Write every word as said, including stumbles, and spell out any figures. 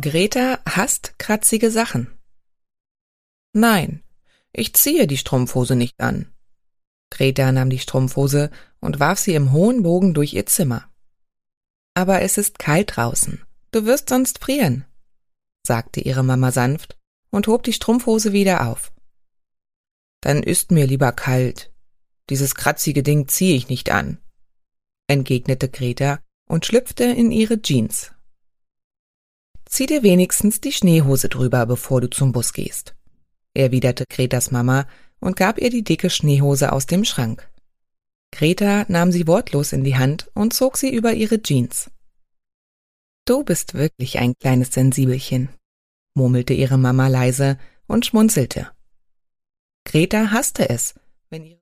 Greta hasst kratzige Sachen. Nein, ich ziehe die Strumpfhose nicht an. Greta nahm die Strumpfhose und warf sie im hohen Bogen durch ihr Zimmer. Aber es ist kalt draußen, du wirst sonst frieren, sagte ihre Mama sanft und hob die Strumpfhose wieder auf. Dann ist mir lieber kalt. Dieses kratzige Ding ziehe ich nicht an, entgegnete Greta und schlüpfte in ihre Jeans. Zieh dir wenigstens die Schneehose drüber, bevor du zum Bus gehst, erwiderte Gretas Mama und gab ihr die dicke Schneehose aus dem Schrank. Greta nahm sie wortlos in die Hand und zog sie über ihre Jeans. »Du bist wirklich ein kleines Sensibelchen«, murmelte ihre Mama leise und schmunzelte. Greta hasste es, wenn ihre